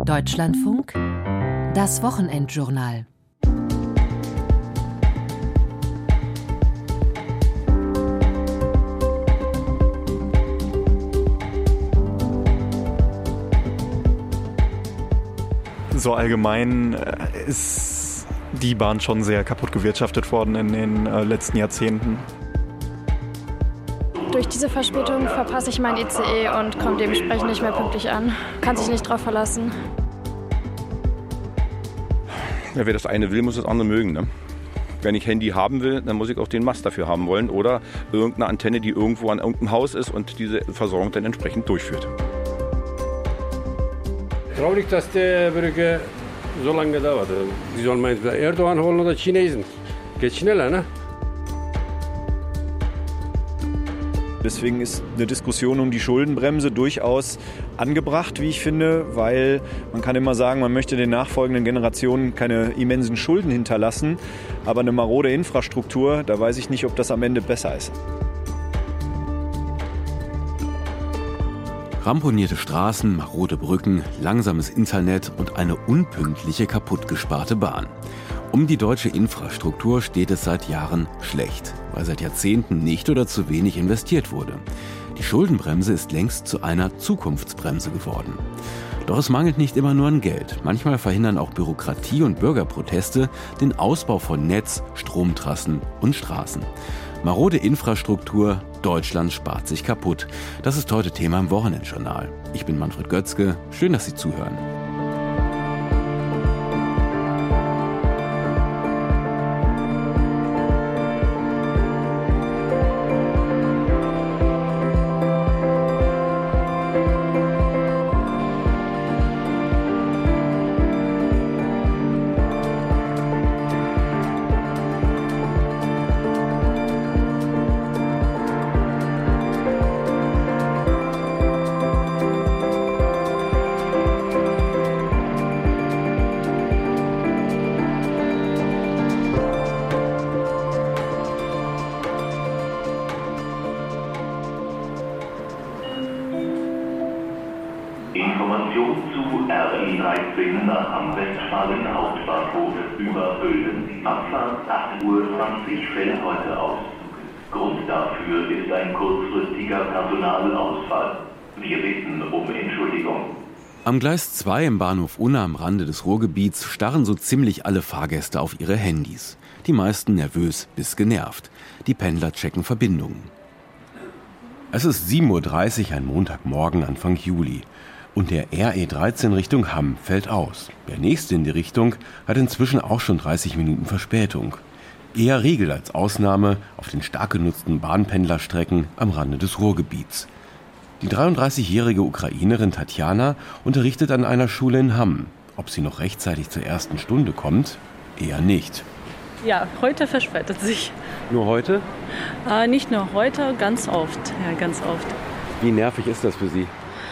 Deutschlandfunk, das Wochenendjournal. So allgemein ist die Bahn schon sehr kaputt gewirtschaftet worden in den letzten Jahrzehnten. Durch diese Verspätung verpasse ich mein ICE und komme dementsprechend nicht mehr pünktlich an. Kann sich nicht drauf verlassen. Ja, wer das eine will, muss das andere mögen. Ne? Wenn ich Handy haben will, dann muss ich auch den Mast dafür haben wollen oder irgendeine Antenne, die irgendwo an irgendeinem Haus ist und diese Versorgung dann entsprechend durchführt. Traurig, dass die Brücke so lange dauert. Sie sollen mal entweder Erdogan holen oder Chinesen. Geht schneller, ne? Deswegen ist eine Diskussion um die Schuldenbremse durchaus angebracht, wie ich finde, weil man kann immer sagen, man möchte den nachfolgenden Generationen keine immensen Schulden hinterlassen, aber eine marode Infrastruktur, da weiß ich nicht, ob das am Ende besser ist. Ramponierte Straßen, marode Brücken, langsames Internet und eine unpünktliche, kaputtgesparte Bahn. Um die deutsche Infrastruktur steht es seit Jahren schlecht, weil seit Jahrzehnten nicht oder zu wenig investiert wurde. Die Schuldenbremse ist längst zu einer Zukunftsbremse geworden. Doch es mangelt nicht immer nur an Geld. Manchmal verhindern auch Bürokratie und Bürgerproteste den Ausbau von Netz, Stromtrassen und Straßen. Marode Infrastruktur, Deutschland spart sich kaputt. Das ist heute Thema im Wochenendjournal. Ich bin Manfred Götzke. Schön, dass Sie zuhören. Information zu RE13 nach Am-Westfalen Hauptbahnhof über Böhlen. Abfahrt 8:20 Uhr fällt heute aus. Grund dafür ist ein kurzfristiger Personalausfall. Wir bitten um Entschuldigung. Am Gleis 2 im Bahnhof Unna am Rande des Ruhrgebiets starren so ziemlich alle Fahrgäste auf ihre Handys. Die meisten nervös bis genervt. Die Pendler checken Verbindungen. Es ist 7:30 Uhr, ein Montagmorgen Anfang Juli. Und der RE13 Richtung Hamm fällt aus. Der nächste in die Richtung hat inzwischen auch schon 30 Minuten Verspätung. Eher Regel als Ausnahme auf den stark genutzten Bahnpendlerstrecken am Rande des Ruhrgebiets. Die 33-jährige Ukrainerin Tatjana unterrichtet an einer Schule in Hamm. Ob sie noch rechtzeitig zur ersten Stunde kommt? Eher nicht. Ja, heute verspätet sich. Nur heute? Nicht nur heute, ganz oft. Ja, ganz oft. Wie nervig ist das für Sie?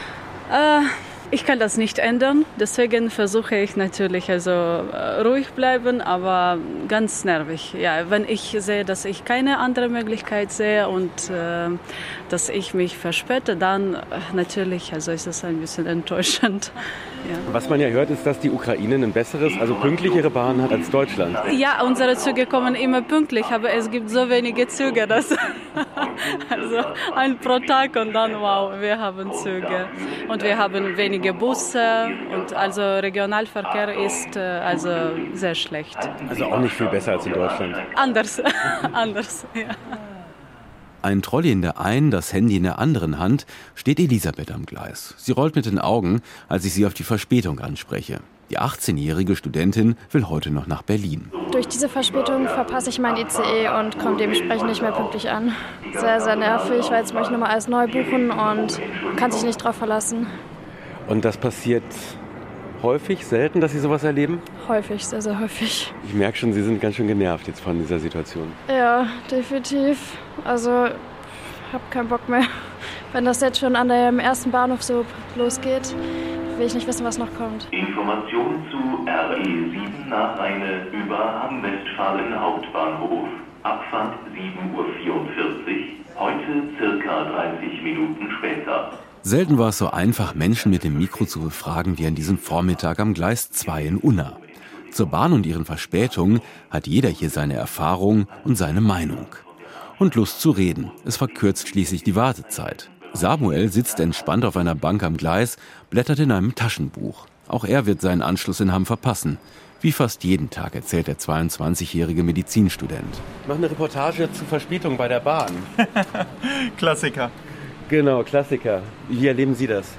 Ich kann das nicht ändern, deswegen versuche ich natürlich ruhig bleiben, aber ganz nervig. Ja, wenn ich sehe, dass ich keine andere Möglichkeit sehe und dass ich mich verspäte, dann natürlich ist es ein bisschen enttäuschend. Ja. Was man ja hört, ist, dass die Ukraine ein besseres, also pünktlichere Bahn hat als Deutschland. Ja, unsere Züge kommen immer pünktlich, aber es gibt so wenige Züge, dass ein pro Tag und dann wow, wir haben Züge und wir haben wenige Busse und also Regionalverkehr ist sehr schlecht. Also auch nicht viel besser als in Deutschland. Anders, ja. Ein Trolley in der einen, das Handy in der anderen Hand, steht Elisabeth am Gleis. Sie rollt mit den Augen, als ich sie auf die Verspätung anspreche. Die 18-jährige Studentin will heute noch nach Berlin. Durch diese Verspätung verpasse ich mein ICE und komme dementsprechend nicht mehr pünktlich an. Sehr, sehr nervig, weil jetzt möchte ich nochmal alles neu buchen und kann sich nicht drauf verlassen. Und das passiert häufig, selten, dass Sie sowas erleben? Häufig, sehr, sehr häufig. Ich merke schon, Sie sind ganz schön genervt jetzt von dieser Situation. Ja, definitiv. Also, ich habe keinen Bock mehr. Wenn das jetzt schon an dem ersten Bahnhof so losgeht, will ich nicht wissen, was noch kommt. Information zu RE7 nach Rheine über Am-Westfalen Hauptbahnhof. Abfahrt 7:44 Uhr. Heute circa 30 Minuten später. Selten war es so einfach, Menschen mit dem Mikro zu befragen wie an diesem Vormittag am Gleis 2 in Unna. Zur Bahn und ihren Verspätungen hat jeder hier seine Erfahrung und seine Meinung. Und Lust zu reden. Es verkürzt schließlich die Wartezeit. Samuel sitzt entspannt auf einer Bank am Gleis, blättert in einem Taschenbuch. Auch er wird seinen Anschluss in Hamm verpassen. Wie fast jeden Tag, erzählt der 22-jährige Medizinstudent. Ich mache eine Reportage zu Verspätung bei der Bahn. Klassiker. Genau, Klassiker. Wie erleben Sie das?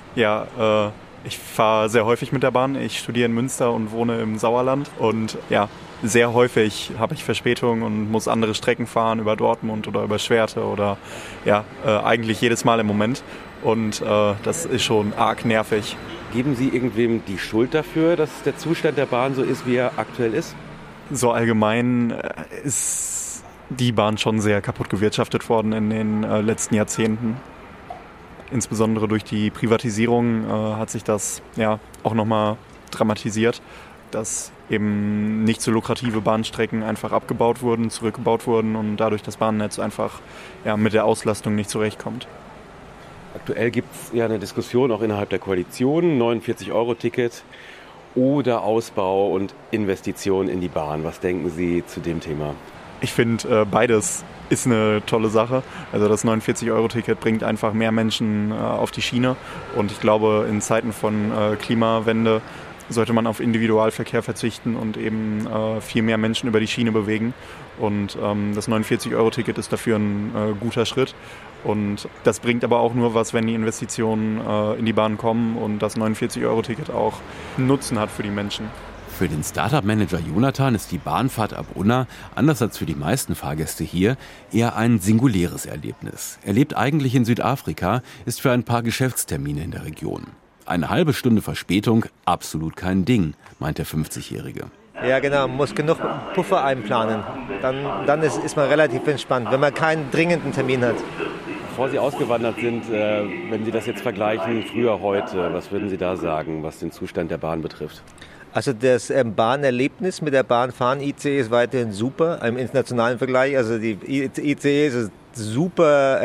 Ja, ich fahre sehr häufig mit der Bahn. Ich studiere in Münster und wohne im Sauerland. Und ja, sehr häufig habe ich Verspätung und muss andere Strecken fahren, über Dortmund oder über Schwerte oder ja, eigentlich jedes Mal im Moment. Und das ist schon arg nervig. Geben Sie irgendwem die Schuld dafür, dass der Zustand der Bahn so ist, wie er aktuell ist? So allgemein ist die Bahn schon sehr kaputt gewirtschaftet worden in den letzten Jahrzehnten. Insbesondere durch die Privatisierung hat sich das ja auch nochmal dramatisiert, dass eben nicht so lukrative Bahnstrecken einfach abgebaut wurden, zurückgebaut wurden und dadurch das Bahnnetz einfach ja, mit der Auslastung nicht zurechtkommt. Aktuell gibt es ja eine Diskussion auch innerhalb der Koalition, 49-Euro-Ticket oder Ausbau und Investition in die Bahn. Was denken Sie zu dem Thema? Ich finde, beides ist eine tolle Sache. Also das 49-Euro-Ticket bringt einfach mehr Menschen auf die Schiene. Und ich glaube, in Zeiten von Klimawende sollte man auf Individualverkehr verzichten und eben viel mehr Menschen über die Schiene bewegen. Und das 49-Euro-Ticket ist dafür ein guter Schritt. Und das bringt aber auch nur was, wenn die Investitionen in die Bahn kommen und das 49-Euro-Ticket auch einen Nutzen hat für die Menschen. Für den Startup-Manager Jonathan ist die Bahnfahrt ab Unna, anders als für die meisten Fahrgäste hier, eher ein singuläres Erlebnis. Er lebt eigentlich in Südafrika, ist für ein paar Geschäftstermine in der Region. Eine halbe Stunde Verspätung, absolut kein Ding, meint der 50-Jährige. Ja genau, man muss genug Puffer einplanen. Dann ist man relativ entspannt, wenn man keinen dringenden Termin hat. Bevor Sie ausgewandert sind, wenn Sie das jetzt vergleichen, früher, heute, was würden Sie da sagen, was den Zustand der Bahn betrifft? Also das Bahnerlebnis mit der Bahn fahren, ICE ist weiterhin super im internationalen Vergleich. Also die ICE ist ein super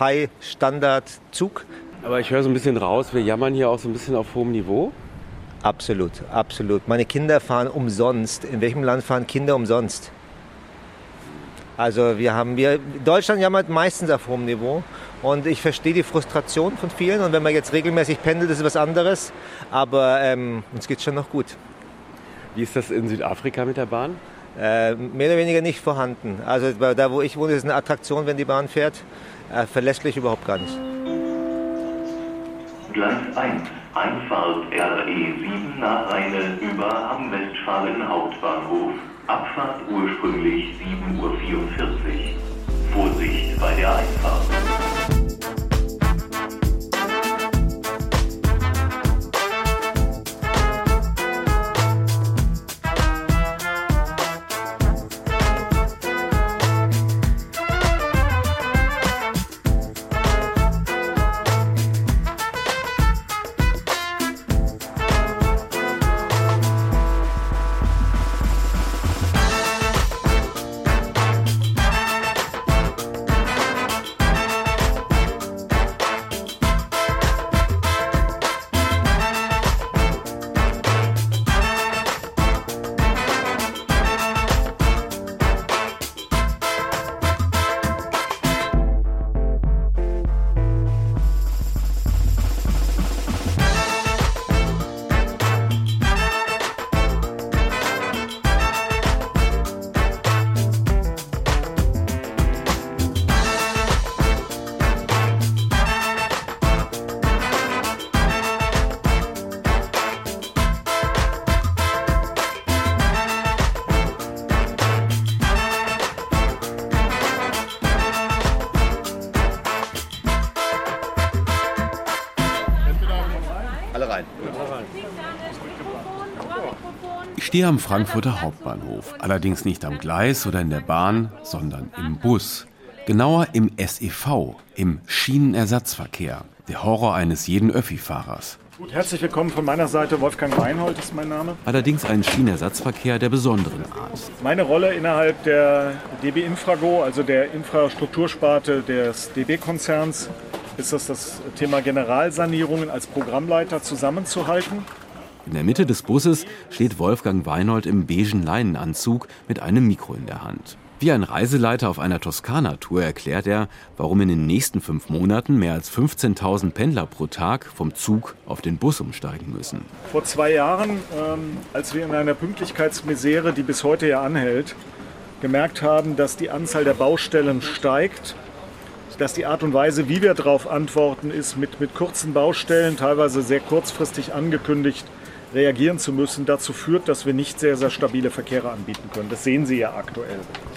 High-Standard-Zug. Aber ich höre so ein bisschen raus, wir jammern hier auch so ein bisschen auf hohem Niveau. Absolut, absolut. Meine Kinder fahren umsonst. In welchem Land fahren Kinder umsonst? Also Deutschland jammert meistens auf hohem Niveau. Und ich verstehe die Frustration von vielen. Und wenn man jetzt regelmäßig pendelt, ist es was anderes. Aber uns geht es schon noch gut. Wie ist das in Südafrika mit der Bahn? Mehr oder weniger nicht vorhanden. Also da, wo ich wohne, ist eine Attraktion, wenn die Bahn fährt. Verlässlich überhaupt gar nicht. Gleis 1, Einfahrt RE7 nach Rheine über Hamm-Westfalen Hauptbahnhof. Abfahrt ursprünglich 7:44 Uhr. Vorsicht bei der Einfahrt. Ich stehe am Frankfurter Hauptbahnhof, allerdings nicht am Gleis oder in der Bahn, sondern im Bus. Genauer im SEV, im Schienenersatzverkehr, der Horror eines jeden Öffi-Fahrers. Gut, herzlich willkommen von meiner Seite, Wolfgang Reinhold ist mein Name. Allerdings ein Schienenersatzverkehr der besonderen Art. Meine Rolle innerhalb der DB Infrago, also der Infrastruktursparte des DB-Konzerns, ist das Thema Generalsanierungen als Programmleiter zusammenzuhalten. In der Mitte des Busses steht Wolfgang Weinold im beigen Leinenanzug mit einem Mikro in der Hand. Wie ein Reiseleiter auf einer Toskana-Tour erklärt er, warum in den nächsten 5 Monaten mehr als 15.000 Pendler pro Tag vom Zug auf den Bus umsteigen müssen. Vor 2 Jahren, als wir in einer Pünktlichkeitsmisere, die bis heute ja anhält, gemerkt haben, dass die Anzahl der Baustellen steigt, dass die Art und Weise, wie wir darauf antworten, ist mit kurzen Baustellen, teilweise sehr kurzfristig angekündigt, reagieren zu müssen, dazu führt, dass wir nicht sehr, sehr stabile Verkehre anbieten können. Das sehen Sie ja aktuell.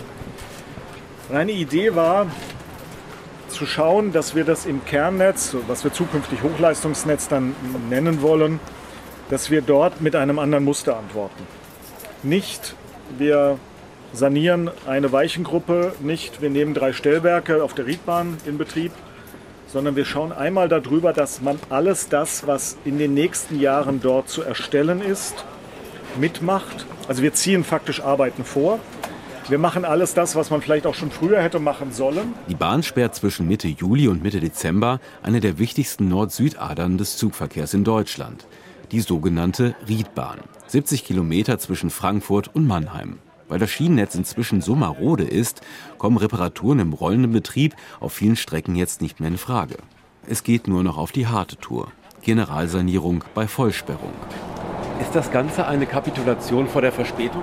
Eine Idee war, zu schauen, dass wir das im Kernnetz, was wir zukünftig Hochleistungsnetz dann nennen wollen, dass wir dort mit einem anderen Muster antworten. Nicht, wir sanieren eine Weichengruppe, nicht, wir nehmen 3 Stellwerke auf der Riedbahn in Betrieb, sondern wir schauen einmal darüber, dass man alles das, was in den nächsten Jahren dort zu erstellen ist, mitmacht. Also wir ziehen faktisch Arbeiten vor. Wir machen alles das, was man vielleicht auch schon früher hätte machen sollen. Die Bahn sperrt zwischen Mitte Juli und Mitte Dezember eine der wichtigsten Nord-Süd-Adern des Zugverkehrs in Deutschland. Die sogenannte Riedbahn. 70 Kilometer zwischen Frankfurt und Mannheim. Weil das Schienennetz inzwischen so marode ist, kommen Reparaturen im rollenden Betrieb auf vielen Strecken jetzt nicht mehr in Frage. Es geht nur noch auf die harte Tour. Generalsanierung bei Vollsperrung. Ist das Ganze eine Kapitulation vor der Verspätung?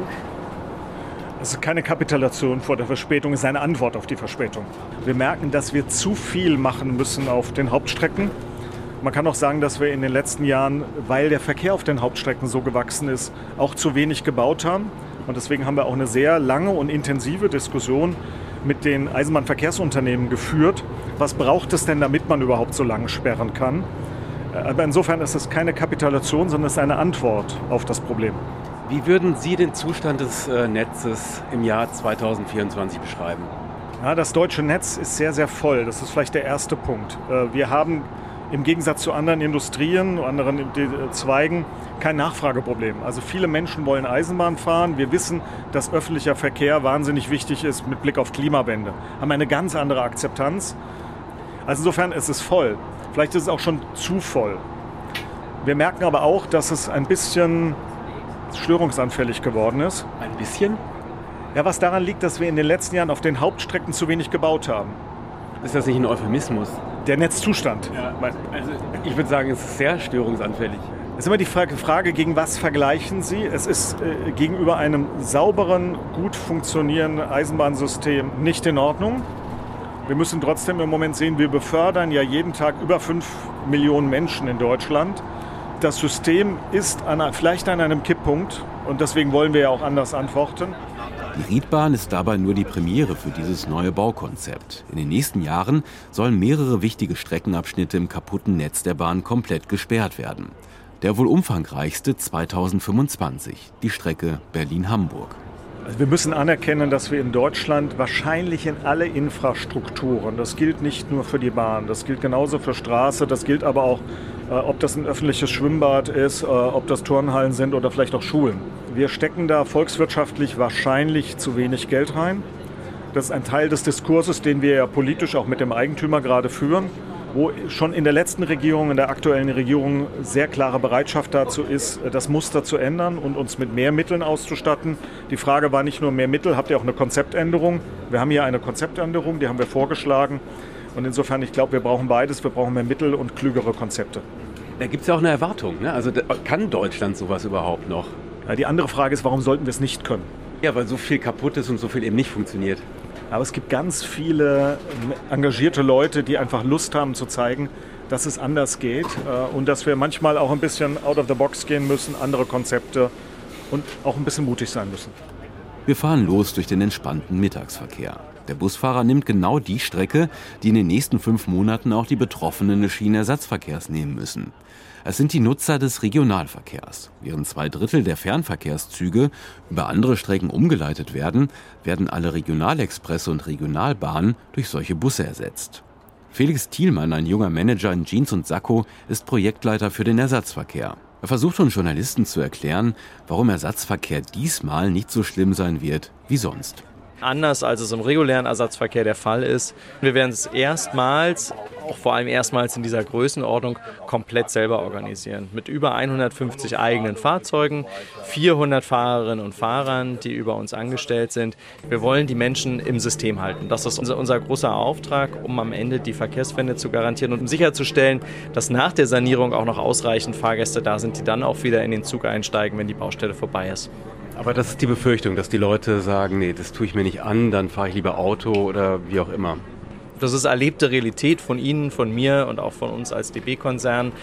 Es ist keine Kapitulation vor der Verspätung, es ist eine Antwort auf die Verspätung. Wir merken, dass wir zu viel machen müssen auf den Hauptstrecken. Man kann auch sagen, dass wir in den letzten Jahren, weil der Verkehr auf den Hauptstrecken so gewachsen ist, auch zu wenig gebaut haben. Und deswegen haben wir auch eine sehr lange und intensive Diskussion mit den Eisenbahnverkehrsunternehmen geführt. Was braucht es denn, damit man überhaupt so lange sperren kann? Aber insofern ist es keine Kapitulation, sondern es ist eine Antwort auf das Problem. Wie würden Sie den Zustand des Netzes im Jahr 2024 beschreiben? Ja, das deutsche Netz ist sehr, sehr voll. Das ist vielleicht der erste Punkt. Wir haben im Gegensatz zu anderen Industrien, anderen Zweigen, kein Nachfrageproblem. Also viele Menschen wollen Eisenbahn fahren. Wir wissen, dass öffentlicher Verkehr wahnsinnig wichtig ist mit Blick auf Klimawende. Haben eine ganz andere Akzeptanz. Also insofern ist es voll. Vielleicht ist es auch schon zu voll. Wir merken aber auch, dass es ein bisschen störungsanfällig geworden ist. Ein bisschen? Ja, was daran liegt, dass wir in den letzten Jahren auf den Hauptstrecken zu wenig gebaut haben. Ist das nicht ein Euphemismus? Der Netzzustand. Ja, also ich würde sagen, es ist sehr störungsanfällig. Es ist immer die Frage, gegen was vergleichen Sie? Es ist gegenüber einem sauberen, gut funktionierenden Eisenbahnsystem nicht in Ordnung. Wir müssen trotzdem im Moment sehen, wir befördern ja jeden Tag über 5 Millionen Menschen in Deutschland. Das System ist vielleicht an einem Kipppunkt und deswegen wollen wir ja auch anders antworten. Die Riedbahn ist dabei nur die Premiere für dieses neue Baukonzept. In den nächsten Jahren sollen mehrere wichtige Streckenabschnitte im kaputten Netz der Bahn komplett gesperrt werden. Der wohl umfangreichste 2025, die Strecke Berlin-Hamburg. Also wir müssen anerkennen, dass wir in Deutschland wahrscheinlich in alle Infrastrukturen, das gilt nicht nur für die Bahn, das gilt genauso für Straße, das gilt aber auch, ob das ein öffentliches Schwimmbad ist, ob das Turnhallen sind oder vielleicht auch Schulen. Wir stecken da volkswirtschaftlich wahrscheinlich zu wenig Geld rein. Das ist ein Teil des Diskurses, den wir ja politisch auch mit dem Eigentümer gerade führen, wo schon in der letzten Regierung, in der aktuellen Regierung sehr klare Bereitschaft dazu ist, das Muster zu ändern und uns mit mehr Mitteln auszustatten. Die Frage war nicht nur mehr Mittel, habt ihr auch eine Konzeptänderung? Wir haben hier eine Konzeptänderung, die haben wir vorgeschlagen. Und insofern, ich glaube, wir brauchen beides. Wir brauchen mehr Mittel und klügere Konzepte. Da gibt es ja auch eine Erwartung, ne? Also kann Deutschland sowas überhaupt noch? Ja, die andere Frage ist, warum sollten wir es nicht können? Ja, weil so viel kaputt ist und so viel eben nicht funktioniert. Aber es gibt ganz viele engagierte Leute, die einfach Lust haben zu zeigen, dass es anders geht und dass wir manchmal auch ein bisschen out of the box gehen müssen, andere Konzepte und auch ein bisschen mutig sein müssen. Wir fahren los durch den entspannten Mittagsverkehr. Der Busfahrer nimmt genau die Strecke, die in den nächsten 5 Monaten auch die Betroffenen des Schienenersatzverkehrs nehmen müssen. Es sind die Nutzer des Regionalverkehrs. Während 2/3 der Fernverkehrszüge über andere Strecken umgeleitet werden, werden alle Regionalexpresse und Regionalbahnen durch solche Busse ersetzt. Felix Thielmann, ein junger Manager in Jeans und Sakko, ist Projektleiter für den Ersatzverkehr. Er versucht uns Journalisten zu erklären, warum Ersatzverkehr diesmal nicht so schlimm sein wird wie sonst. anders als es im regulären Ersatzverkehr der Fall ist. Wir werden es erstmals, auch vor allem erstmals in dieser Größenordnung, komplett selber organisieren. Mit über 150 eigenen Fahrzeugen, 400 Fahrerinnen und Fahrern, die über uns angestellt sind. Wir wollen die Menschen im System halten. Das ist unser großer Auftrag, um am Ende die Verkehrswende zu garantieren und um sicherzustellen, dass nach der Sanierung auch noch ausreichend Fahrgäste da sind, die dann auch wieder in den Zug einsteigen, wenn die Baustelle vorbei ist. Aber das ist die Befürchtung, dass die Leute sagen, nee, das tue ich mir nicht an, dann fahre ich lieber Auto oder wie auch immer. Das ist erlebte Realität von Ihnen, von mir und auch von uns als DB-Konzern,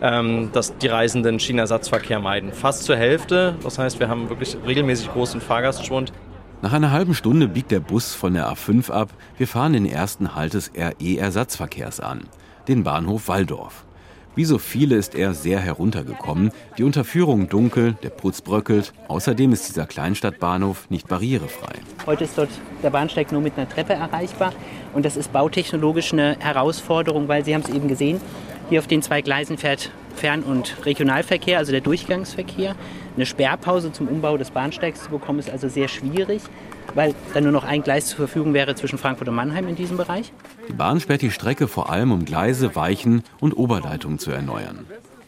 dass die Reisenden Schienenersatzverkehr meiden. Fast zur Hälfte, das heißt, wir haben wirklich regelmäßig großen Fahrgastschwund. Nach einer halben Stunde biegt der Bus von der A5 ab. Wir fahren den ersten Halt des RE-Ersatzverkehrs an, den Bahnhof Walldorf. Wie so viele ist er sehr heruntergekommen. Die Unterführung dunkel, der Putz bröckelt. Außerdem ist dieser Kleinstadtbahnhof nicht barrierefrei. Heute ist dort der Bahnsteig nur mit einer Treppe erreichbar. Und das ist bautechnologisch eine Herausforderung, weil Sie haben es eben gesehen, hier auf den 2 Gleisen fährt Fern- und Regionalverkehr, also der Durchgangsverkehr. Eine Sperrpause zum Umbau des Bahnsteigs zu bekommen, ist also sehr schwierig, weil dann nur noch ein Gleis zur Verfügung wäre zwischen Frankfurt und Mannheim in diesem Bereich. Die Bahn sperrt die Strecke vor allem, um Gleise, Weichen und Oberleitungen zu erneuern.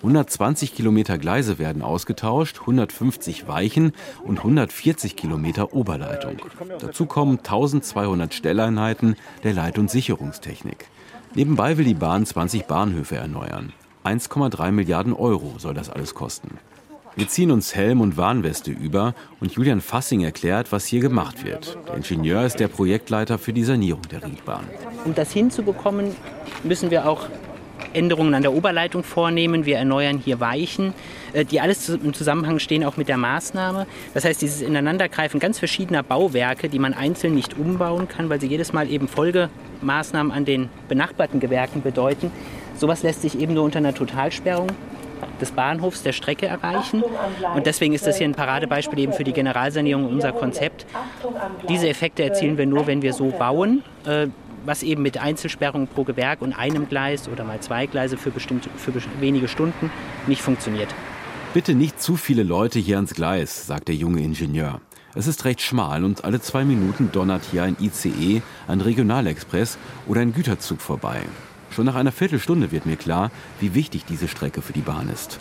120 Kilometer Gleise werden ausgetauscht, 150 Weichen und 140 Kilometer Oberleitung. Dazu kommen 1200 Stelleinheiten der Leit- und Sicherungstechnik. Nebenbei will die Bahn 20 Bahnhöfe erneuern. 1,3 Milliarden Euro soll das alles kosten. Wir ziehen uns Helm und Warnweste über und Julian Fassing erklärt, was hier gemacht wird. Der Ingenieur ist der Projektleiter für die Sanierung der Riedbahn. Um das hinzubekommen, müssen wir auch Änderungen an der Oberleitung vornehmen. Wir erneuern hier Weichen, die alles im Zusammenhang stehen auch mit der Maßnahme. Das heißt, dieses Ineinandergreifen ganz verschiedener Bauwerke, die man einzeln nicht umbauen kann, weil sie jedes Mal eben Folgemaßnahmen an den benachbarten Gewerken bedeuten. Sowas lässt sich eben nur unter einer Totalsperrung des Bahnhofs, der Strecke erreichen. Und deswegen ist das hier ein Paradebeispiel eben für die Generalsanierung, unser Konzept. Diese Effekte erzielen wir nur, wenn wir so bauen, was eben mit Einzelsperrungen pro Gewerk und einem Gleis oder mal 2 Gleise für wenige Stunden nicht funktioniert. Bitte nicht zu viele Leute hier ans Gleis, sagt der junge Ingenieur. Es ist recht schmal und alle 2 Minuten donnert hier ein ICE, ein Regionalexpress oder ein Güterzug vorbei. Schon nach einer Viertelstunde wird mir klar, wie wichtig diese Strecke für die Bahn ist.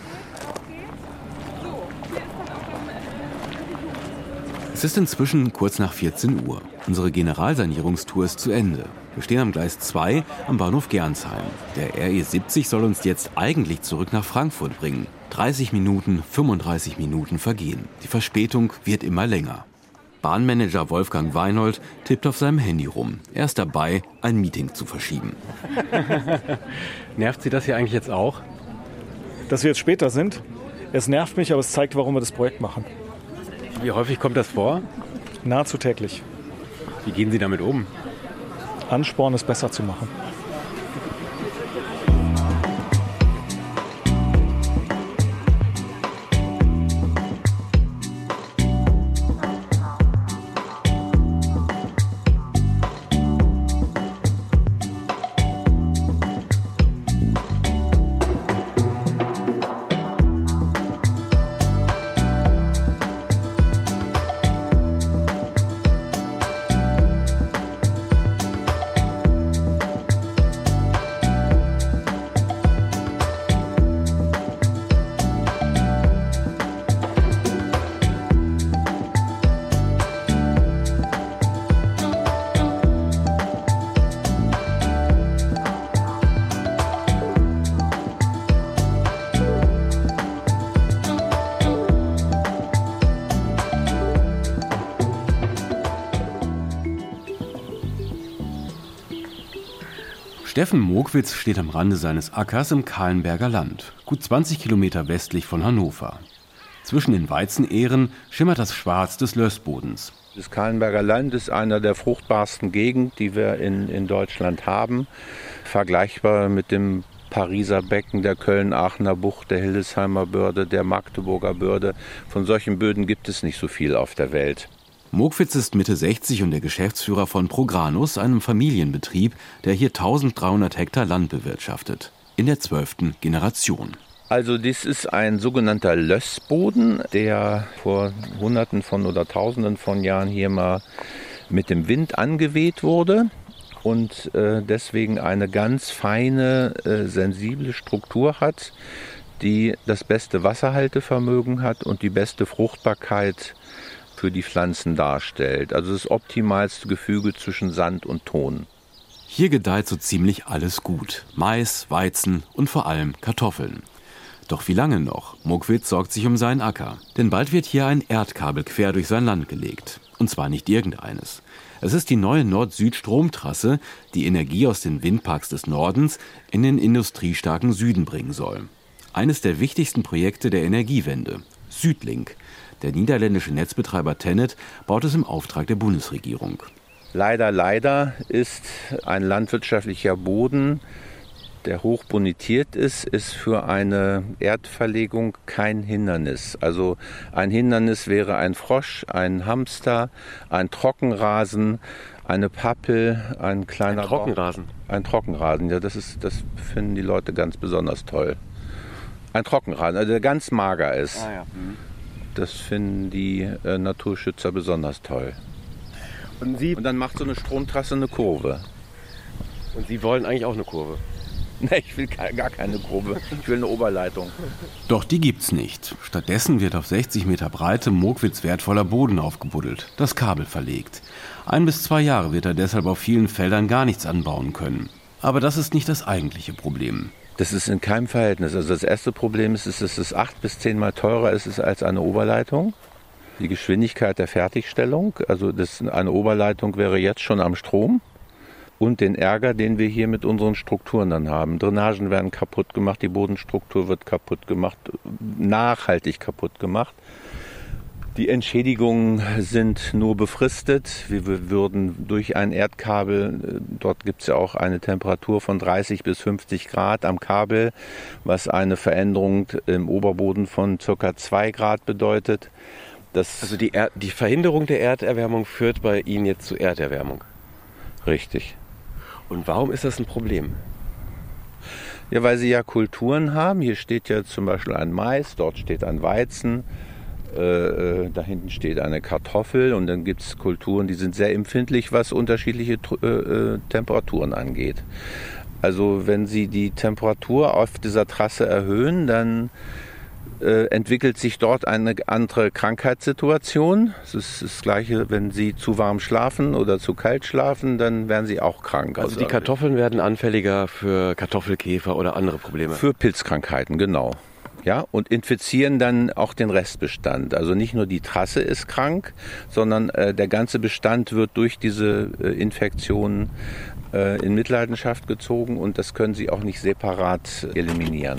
Es ist inzwischen kurz nach 14 Uhr. Unsere Generalsanierungstour ist zu Ende. Wir stehen am Gleis 2 am Bahnhof Gernsheim. Der RE70 soll uns jetzt eigentlich zurück nach Frankfurt bringen. 30 Minuten, 35 Minuten vergehen. Die Verspätung wird immer länger. Bahnmanager Wolfgang Weinhold tippt auf seinem Handy rum. Er ist dabei, ein Meeting zu verschieben. Nervt Sie das hier eigentlich jetzt auch? Dass wir jetzt später sind? Es nervt mich, aber es zeigt, warum wir das Projekt machen. Wie häufig kommt das vor? Nahezu täglich. Wie gehen Sie damit um? Ansporn, es besser zu machen. Steffen Mogwitz steht am Rande seines Ackers im Kahlenberger Land, gut 20 Kilometer westlich von Hannover. Zwischen den Weizenähren schimmert das Schwarz des Lössbodens. Das Kahlenberger Land ist einer der fruchtbarsten Gegenden, die wir in Deutschland haben. Vergleichbar mit dem Pariser Becken, der Köln-Aachener Bucht, der Hildesheimer Börde, der Magdeburger Börde. Von solchen Böden gibt es nicht so viel auf der Welt. Mogwitz ist Mitte 60 und der Geschäftsführer von Progranus, einem Familienbetrieb, der hier 1300 Hektar Land bewirtschaftet. In der 12. Generation. Also dies ist ein sogenannter Lössboden, der vor Hunderten von oder Tausenden von Jahren hier mal mit dem Wind angeweht wurde und deswegen eine ganz feine, sensible Struktur hat, die das beste Wasserhaltevermögen hat und die beste Fruchtbarkeit für die Pflanzen darstellt. Also das optimalste Gefüge zwischen Sand und Ton. Hier gedeiht so ziemlich alles gut. Mais, Weizen und vor allem Kartoffeln. Doch wie lange noch? Mokwitz sorgt sich um seinen Acker. Denn bald wird hier ein Erdkabel quer durch sein Land gelegt. Und zwar nicht irgendeines. Es ist die neue Nord-Süd-Stromtrasse, die Energie aus den Windparks des Nordens in den industriestarken Süden bringen soll. Eines der wichtigsten Projekte der Energiewende, Südlink. Der niederländische Netzbetreiber TenneT baut es im Auftrag der Bundesregierung. Leider ist ein landwirtschaftlicher Boden, der hoch bonitiert ist für eine Erdverlegung kein Hindernis. Also ein Hindernis wäre ein Frosch, ein Hamster, ein Trockenrasen, eine Pappel, ein kleiner Trockenrasen? Ein Trockenrasen, ja, das finden die Leute ganz besonders toll. Ein Trockenrasen, also der ganz mager ist. Ah, ja. Das finden die Naturschützer besonders toll. Und dann macht so eine Stromtrasse eine Kurve. Und Sie wollen eigentlich auch eine Kurve? Nee, ich will gar keine Kurve. Ich will eine Oberleitung. Doch die gibt's nicht. Stattdessen wird auf 60 Meter Breite Mokwitz wertvoller Boden aufgebuddelt, das Kabel verlegt. 1 bis 2 Jahre wird er deshalb auf vielen Feldern gar nichts anbauen können. Aber das ist nicht das eigentliche Problem. Das ist in keinem Verhältnis. Also das erste Problem ist, dass es 8 bis 10 Mal teurer ist als eine Oberleitung. Die Geschwindigkeit der Fertigstellung, also eine Oberleitung wäre jetzt schon am Strom. Und den Ärger, den wir hier mit unseren Strukturen dann haben. Drainagen werden kaputt gemacht, die Bodenstruktur wird kaputt gemacht, nachhaltig kaputt gemacht. Die Entschädigungen sind nur befristet. Wir würden durch ein Erdkabel, dort gibt es ja auch eine Temperatur von 30 bis 50 Grad am Kabel, was eine Veränderung im Oberboden von ca. 2 Grad bedeutet. Also die Verhinderung der Erderwärmung führt bei Ihnen jetzt zu Erderwärmung? Richtig. Und warum ist das ein Problem? Ja, weil Sie ja Kulturen haben. Hier steht ja zum Beispiel ein Mais, dort steht ein Weizen. Da hinten steht eine Kartoffel und dann gibt es Kulturen, die sind sehr empfindlich, was unterschiedliche Temperaturen angeht. Also wenn Sie die Temperatur auf dieser Trasse erhöhen, dann entwickelt sich dort eine andere Krankheitssituation. Es ist das Gleiche, wenn Sie zu warm schlafen oder zu kalt schlafen, dann werden Sie auch krank. Also die Kartoffeln werden anfälliger für Kartoffelkäfer oder andere Probleme? Für Pilzkrankheiten, genau. Ja, und infizieren dann auch den Restbestand. Also nicht nur die Trasse ist krank, sondern der ganze Bestand wird durch diese Infektionen in Mitleidenschaft gezogen und das können Sie auch nicht separat eliminieren.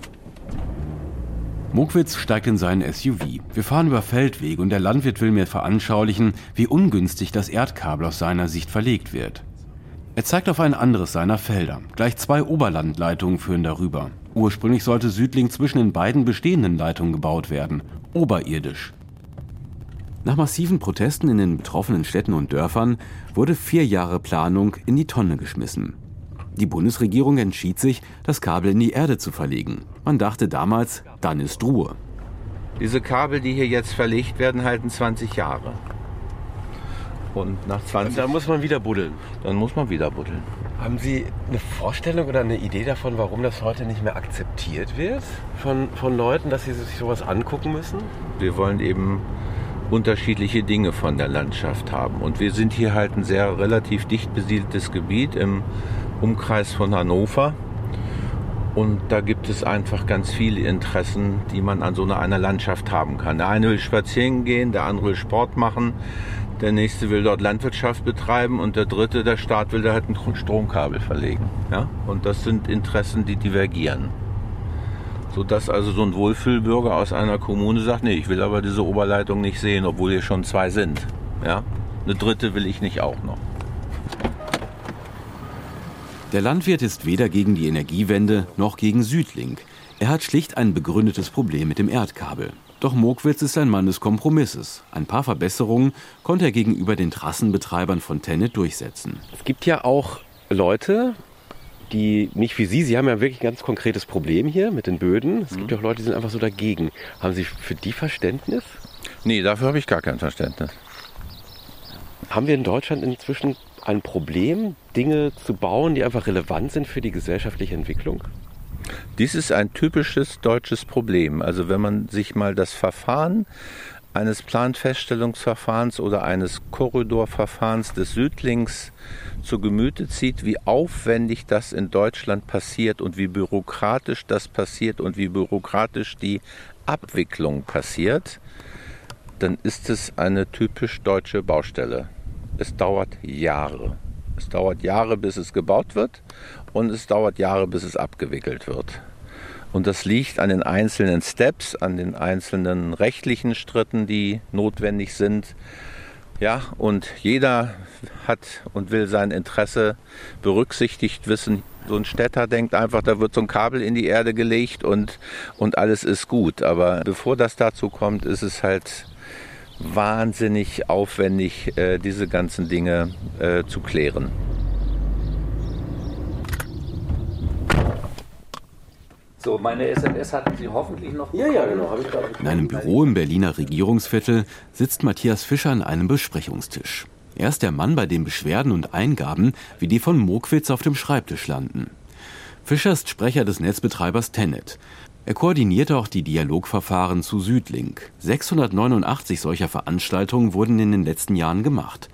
Mokwitz steigt in seinen SUV. Wir fahren über Feldwege und der Landwirt will mir veranschaulichen, wie ungünstig das Erdkabel aus seiner Sicht verlegt wird. Er zeigt auf ein anderes seiner Felder. Gleich 2 Oberlandleitungen führen darüber. Ursprünglich sollte Südlink zwischen den beiden bestehenden Leitungen gebaut werden, oberirdisch. Nach massiven Protesten in den betroffenen Städten und Dörfern wurde 4 Jahre Planung in die Tonne geschmissen. Die Bundesregierung entschied sich, das Kabel in die Erde zu verlegen. Man dachte damals, dann ist Ruhe. Diese Kabel, die hier jetzt verlegt werden, halten 20 Jahre. Und nach 20 Da muss man wieder buddeln. Dann muss man wieder buddeln. Haben Sie eine Vorstellung oder eine Idee davon, warum das heute nicht mehr akzeptiert wird von Leuten, dass sie sich sowas angucken müssen? Wir wollen eben unterschiedliche Dinge von der Landschaft haben. Und wir sind hier halt ein sehr relativ dicht besiedeltes Gebiet im Umkreis von Hannover. Und da gibt es einfach ganz viele Interessen, die man an so einer Landschaft haben kann. Der eine will spazieren gehen, der andere will Sport machen, der nächste will dort Landwirtschaft betreiben und der dritte, der Staat, will da halt ein Stromkabel verlegen. Ja? Und das sind Interessen, die divergieren. Sodass also so ein Wohlfühlbürger aus einer Kommune sagt, nee, ich will aber diese Oberleitung nicht sehen, obwohl hier schon 2 sind. Ja? Eine dritte will ich nicht auch noch. Der Landwirt ist weder gegen die Energiewende noch gegen Südlink. Er hat schlicht ein begründetes Problem mit dem Erdkabel. Doch Mokwitz ist ein Mann des Kompromisses. Ein paar Verbesserungen konnte er gegenüber den Trassenbetreibern von TenneT durchsetzen. Es gibt ja auch Leute, die nicht wie Sie haben ja wirklich ein ganz konkretes Problem hier mit den Böden. Es gibt ja auch Leute, die sind einfach so dagegen. Haben Sie für die Verständnis? Nee, dafür habe ich gar kein Verständnis. Haben wir in Deutschland inzwischen ein Problem, Dinge zu bauen, die einfach relevant sind für die gesellschaftliche Entwicklung? Dies ist ein typisches deutsches Problem. Also wenn man sich mal das Verfahren eines Planfeststellungsverfahrens oder eines Korridorverfahrens des Südlings zu Gemüte zieht, wie aufwendig das in Deutschland passiert und wie bürokratisch das passiert und wie bürokratisch die Abwicklung passiert, dann ist es eine typisch deutsche Baustelle. Es dauert Jahre. Es dauert Jahre, bis es gebaut wird und es dauert Jahre, bis es abgewickelt wird. Und das liegt an den einzelnen Steps, an den einzelnen rechtlichen Schritten, die notwendig sind. Ja, und jeder hat und will sein Interesse berücksichtigt wissen. So ein Städter denkt einfach, da wird so ein Kabel in die Erde gelegt und alles ist gut. Aber bevor das dazu kommt, ist es halt wahnsinnig aufwendig, diese ganzen Dinge zu klären. So, meine SMS hatten Sie hoffentlich noch bekommen. Ja, genau. In einem Büro im Berliner Regierungsviertel sitzt Matthias Fischer an einem Besprechungstisch. Er ist der Mann, bei dem Beschwerden und Eingaben wie die von Mokwitz auf dem Schreibtisch landen. Fischer ist Sprecher des Netzbetreibers Tennet. Er koordiniert auch die Dialogverfahren zu Südlink. 689 solcher Veranstaltungen wurden in den letzten Jahren gemacht.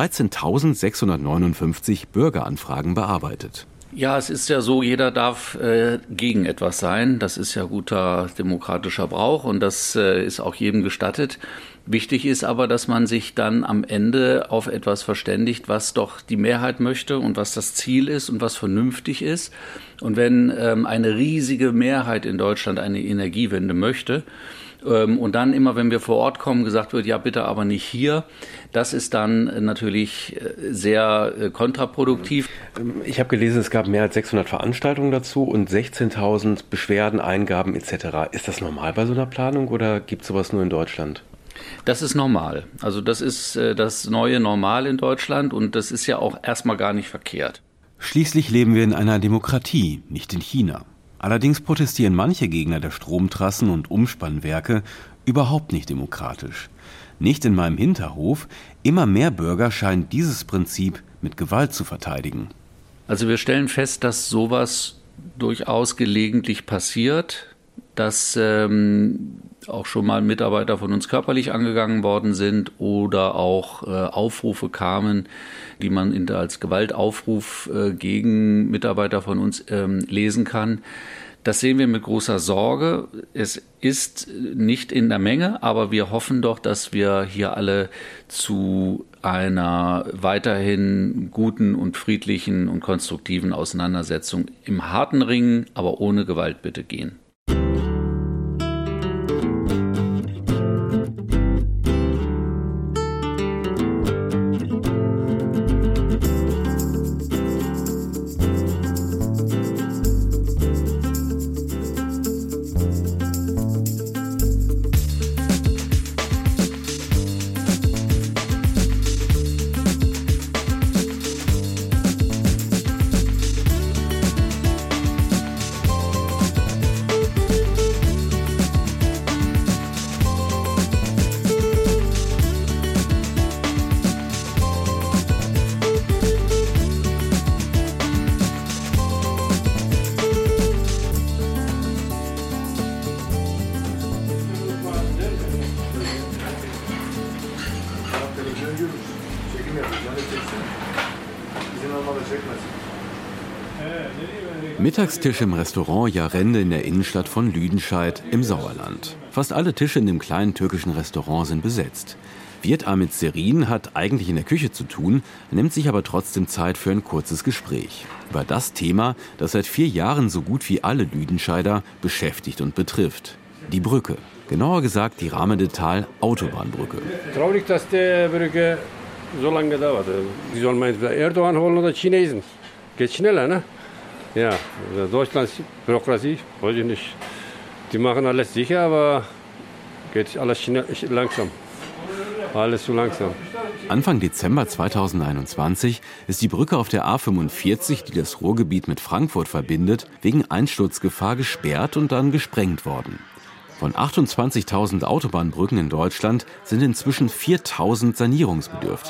13.659 Bürgeranfragen bearbeitet. Ja, es ist ja so, jeder darf gegen etwas sein. Das ist ja guter demokratischer Brauch und das ist auch jedem gestattet. Wichtig ist aber, dass man sich dann am Ende auf etwas verständigt, was doch die Mehrheit möchte und was das Ziel ist und was vernünftig ist. Und wenn eine riesige Mehrheit in Deutschland eine Energiewende möchte, und dann immer, wenn wir vor Ort kommen, gesagt wird, ja bitte aber nicht hier. Das ist dann natürlich sehr kontraproduktiv. Ich habe gelesen, es gab mehr als 600 Veranstaltungen dazu und 16.000 Beschwerden, Eingaben etc. Ist das normal bei so einer Planung oder gibt es sowas nur in Deutschland? Das ist normal. Also das ist das neue Normal in Deutschland und das ist ja auch erstmal gar nicht verkehrt. Schließlich leben wir in einer Demokratie, nicht in China. Allerdings protestieren manche Gegner der Stromtrassen und Umspannwerke überhaupt nicht demokratisch. Nicht in meinem Hinterhof, immer mehr Bürger scheinen dieses Prinzip mit Gewalt zu verteidigen. Also wir stellen fest, dass sowas durchaus gelegentlich passiert, dass auch schon mal Mitarbeiter von uns körperlich angegangen worden sind oder auch Aufrufe kamen, die man als Gewaltaufruf gegen Mitarbeiter von uns lesen kann. Das sehen wir mit großer Sorge. Es ist nicht in der Menge, aber wir hoffen doch, dass wir hier alle zu einer weiterhin guten und friedlichen und konstruktiven Auseinandersetzung im harten Ringen, aber ohne Gewalt bitte gehen. Mittagstisch im Restaurant Jarende in der Innenstadt von Lüdenscheid im Sauerland. Fast alle Tische in dem kleinen türkischen Restaurant sind besetzt. Wirt Ahmet Serin hat eigentlich in der Küche zu tun, nimmt sich aber trotzdem Zeit für ein kurzes Gespräch. Über das Thema, das seit 4 Jahren so gut wie alle Lüdenscheider beschäftigt und betrifft. Die Brücke. Genauer gesagt die Rahmendetal Autobahnbrücke. Traurig, dass die Brücke so lange dauert. Die sollen mal entweder Erdogan holen oder Chinesen. Geht schneller, ne? Ja, Deutschlands Bürokratie, weiß ich nicht. Die machen alles sicher, aber geht alles langsam. Alles zu langsam. Anfang Dezember 2021 ist die Brücke auf der A45, die das Ruhrgebiet mit Frankfurt verbindet, wegen Einsturzgefahr gesperrt und dann gesprengt worden. Von 28.000 Autobahnbrücken in Deutschland sind inzwischen 4.000 sanierungsbedürftig.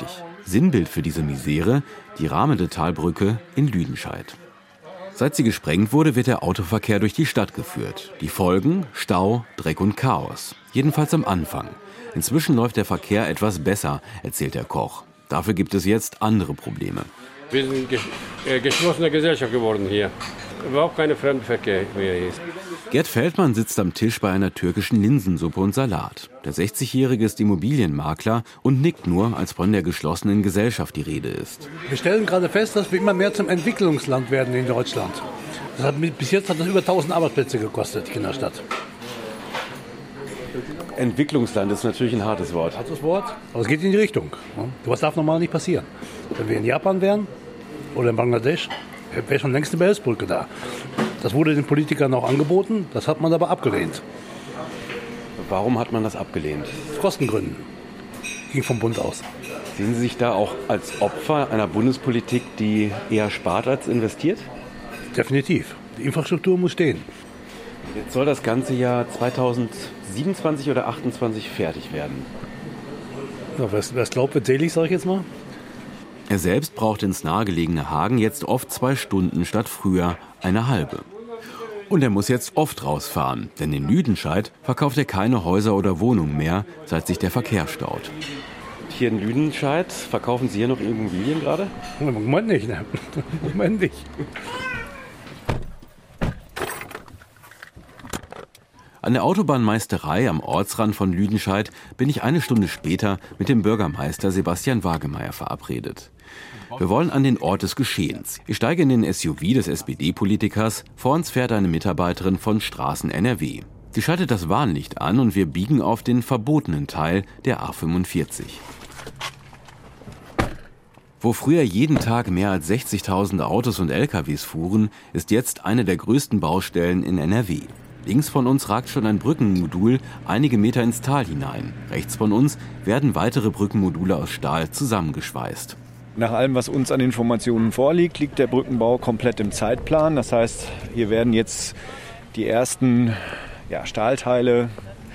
Sinnbild für diese Misere die Rahmendetalbrücke in Lüdenscheid. Seit sie gesprengt wurde, wird der Autoverkehr durch die Stadt geführt. Die Folgen? Stau, Dreck und Chaos. Jedenfalls am Anfang. Inzwischen läuft der Verkehr etwas besser, erzählt der Koch. Dafür gibt es jetzt andere Probleme. Wir sind geschlossene Gesellschaft geworden hier. Überhaupt keine Fremdenverkehr mehr hier. Gerd Feldmann sitzt am Tisch bei einer türkischen Linsensuppe und Salat. Der 60-Jährige ist Immobilienmakler und nickt nur, als von der geschlossenen Gesellschaft die Rede ist. Wir stellen gerade fest, dass wir immer mehr zum Entwicklungsland werden in Deutschland. Bis jetzt hat das über 1000 Arbeitsplätze gekostet, die Kinderstadt. Entwicklungsland ist natürlich ein hartes Wort. Hartes Wort, aber es geht in die Richtung. Was darf normal nicht passieren? Wenn wir in Japan wären oder in Bangladesch, wäre schon längst eine Behelfsbrücke da. Das wurde den Politikern auch angeboten, das hat man aber abgelehnt. Warum hat man das abgelehnt? Aus Kostengründen. Ging vom Bund aus. Sehen Sie sich da auch als Opfer einer Bundespolitik, die eher spart als investiert? Definitiv. Die Infrastruktur muss stehen. Jetzt soll das ganze Jahr 2027 oder 2028 fertig werden. Ja, wer es glaubt, wird selig, sage ich jetzt mal. Er selbst braucht ins nahegelegene Hagen jetzt oft 2 Stunden statt früher eine halbe. Und er muss jetzt oft rausfahren, denn in Lüdenscheid verkauft er keine Häuser oder Wohnungen mehr, seit sich der Verkehr staut. Hier in Lüdenscheid, verkaufen Sie hier noch Immobilien gerade? Im Moment nicht, ne? Im Moment nicht. An der Autobahnmeisterei am Ortsrand von Lüdenscheid bin ich eine Stunde später mit dem Bürgermeister Sebastian Wagemeyer verabredet. Wir wollen an den Ort des Geschehens. Ich steige in den SUV des SPD-Politikers. Vor uns fährt eine Mitarbeiterin von Straßen NRW. Sie schaltet das Warnlicht an und wir biegen auf den verbotenen Teil der A45. Wo früher jeden Tag mehr als 60.000 Autos und LKWs fuhren, ist jetzt eine der größten Baustellen in NRW. Links von uns ragt schon ein Brückenmodul einige Meter ins Tal hinein. Rechts von uns werden weitere Brückenmodule aus Stahl zusammengeschweißt. Nach allem, was uns an Informationen vorliegt, liegt der Brückenbau komplett im Zeitplan. Das heißt, hier werden jetzt die ersten Stahlteile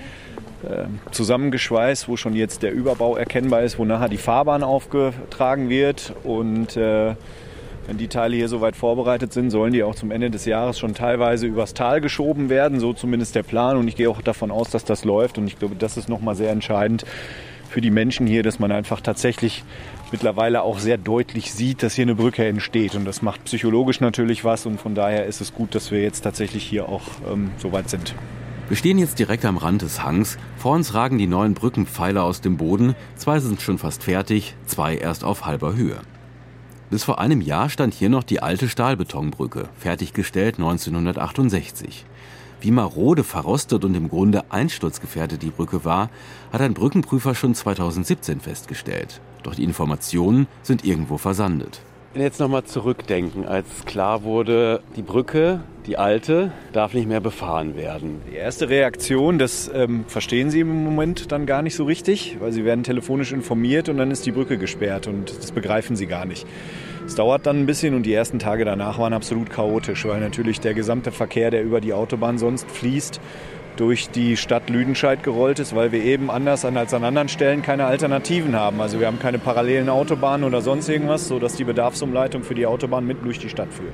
zusammengeschweißt, wo schon jetzt der Überbau erkennbar ist, wo nachher die Fahrbahn aufgetragen wird. Und wenn die Teile hier soweit vorbereitet sind, sollen die auch zum Ende des Jahres schon teilweise übers Tal geschoben werden. So zumindest der Plan. Und ich gehe auch davon aus, dass das läuft. Und ich glaube, das ist nochmal sehr entscheidend für die Menschen hier, dass man einfach tatsächlich mittlerweile auch sehr deutlich sieht, dass hier eine Brücke entsteht. Und das macht psychologisch natürlich was. Und von daher ist es gut, dass wir jetzt tatsächlich hier auch so weit sind. Wir stehen jetzt direkt am Rand des Hangs. Vor uns ragen die neuen Brückenpfeiler aus dem Boden. 2 sind schon fast fertig, 2 erst auf halber Höhe. Bis vor einem Jahr stand hier noch die alte Stahlbetonbrücke, fertiggestellt 1968. Wie marode, verrostet und im Grunde einsturzgefährdet die Brücke war, hat ein Brückenprüfer schon 2017 festgestellt. Doch die Informationen sind irgendwo versandet. Wenn jetzt nochmal zurückdenken, als klar wurde, die Brücke, die alte, darf nicht mehr befahren werden. Die erste Reaktion, das verstehen Sie im Moment dann gar nicht so richtig, weil Sie werden telefonisch informiert und dann ist die Brücke gesperrt und das begreifen Sie gar nicht. Es dauert dann ein bisschen und die ersten Tage danach waren absolut chaotisch, weil natürlich der gesamte Verkehr, der über die Autobahn sonst fließt, durch die Stadt Lüdenscheid gerollt ist, weil wir eben anders als an anderen Stellen keine Alternativen haben. Also wir haben keine parallelen Autobahnen oder sonst irgendwas, sodass die Bedarfsumleitung für die Autobahn mitten durch die Stadt führt.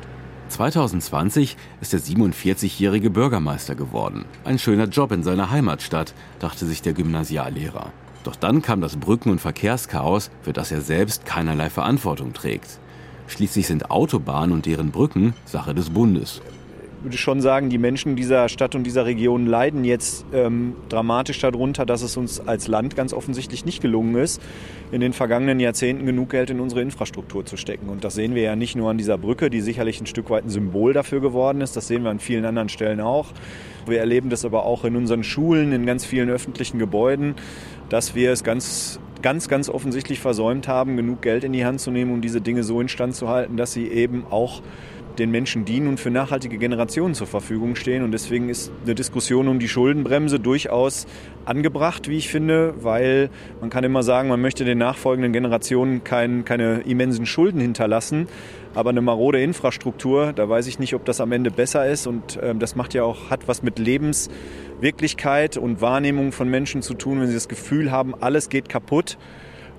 2020 ist der 47-jährige Bürgermeister geworden. Ein schöner Job in seiner Heimatstadt, dachte sich der Gymnasiallehrer. Doch dann kam das Brücken- und Verkehrschaos, für das er selbst keinerlei Verantwortung trägt. Schließlich sind Autobahnen und deren Brücken Sache des Bundes. Ich würde schon sagen, die Menschen dieser Stadt und dieser Region leiden jetzt dramatisch darunter, dass es uns als Land ganz offensichtlich nicht gelungen ist, in den vergangenen Jahrzehnten genug Geld in unsere Infrastruktur zu stecken. Und das sehen wir ja nicht nur an dieser Brücke, die sicherlich ein Stück weit ein Symbol dafür geworden ist. Das sehen wir an vielen anderen Stellen auch. Wir erleben das aber auch in unseren Schulen, in ganz vielen öffentlichen Gebäuden, dass wir es ganz offensichtlich versäumt haben, genug Geld in die Hand zu nehmen, um diese Dinge so instand zu halten, dass sie eben auch den Menschen dienen und für nachhaltige Generationen zur Verfügung stehen. Und deswegen ist eine Diskussion um die Schuldenbremse durchaus angebracht, wie ich finde, weil man kann immer sagen, man möchte den nachfolgenden Generationen keine immensen Schulden hinterlassen, aber eine marode Infrastruktur, da weiß ich nicht, ob das am Ende besser ist. Und das hat was mit Lebenswirklichkeit und Wahrnehmung von Menschen zu tun, wenn sie das Gefühl haben, alles geht kaputt.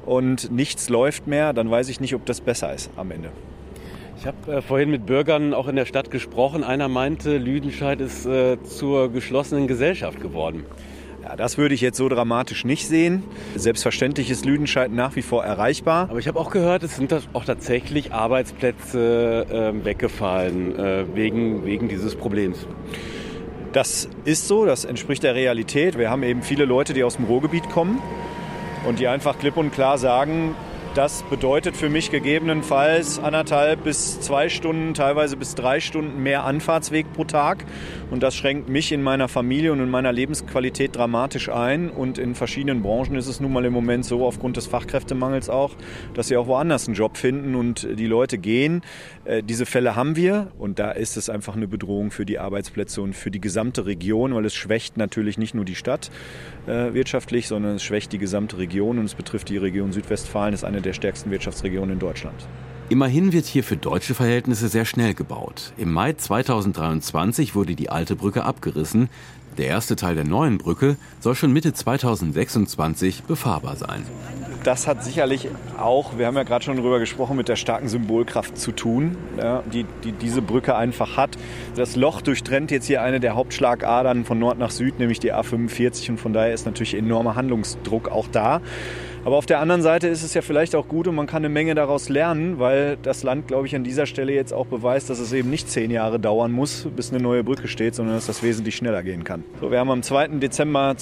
und nichts läuft mehr, dann weiß ich nicht, ob das besser ist am Ende. Ich habe vorhin mit Bürgern auch in der Stadt gesprochen. Einer meinte, Lüdenscheid ist zur geschlossenen Gesellschaft geworden. Ja, das würde ich jetzt so dramatisch nicht sehen. Selbstverständlich ist Lüdenscheid nach wie vor erreichbar. Aber ich habe auch gehört, es sind auch tatsächlich Arbeitsplätze weggefallen wegen dieses Problems. Das ist so, das entspricht der Realität. Wir haben eben viele Leute, die aus dem Ruhrgebiet kommen und die einfach klipp und klar sagen, das bedeutet für mich gegebenenfalls 1,5 bis 2 Stunden, teilweise bis 3 Stunden mehr Anfahrtsweg pro Tag. Und das schränkt mich in meiner Familie und in meiner Lebensqualität dramatisch ein. Und in verschiedenen Branchen ist es nun mal im Moment so, aufgrund des Fachkräftemangels auch, dass sie auch woanders einen Job finden und die Leute gehen. Diese Fälle haben wir und da ist es einfach eine Bedrohung für die Arbeitsplätze und für die gesamte Region, weil es schwächt natürlich nicht nur die Stadt wirtschaftlich, sondern es schwächt die gesamte Region und es betrifft die Region Südwestfalen, das ist eine der stärksten Wirtschaftsregionen in Deutschland. Immerhin wird hier für deutsche Verhältnisse sehr schnell gebaut. Im Mai 2023 wurde die alte Brücke abgerissen. Der erste Teil der neuen Brücke soll schon Mitte 2026 befahrbar sein. Das hat sicherlich auch, wir haben ja gerade schon darüber gesprochen, mit der starken Symbolkraft zu tun, ja, die diese Brücke einfach hat. Das Loch durchtrennt jetzt hier eine der Hauptschlagadern von Nord nach Süd, nämlich die A45 und von daher ist natürlich enormer Handlungsdruck auch da. Aber auf der anderen Seite ist es ja vielleicht auch gut und man kann eine Menge daraus lernen, weil das Land, glaube ich, an dieser Stelle jetzt auch beweist, dass es eben nicht 10 Jahre dauern muss, bis eine neue Brücke steht, sondern dass das wesentlich schneller gehen kann. So, wir haben am 2. Dezember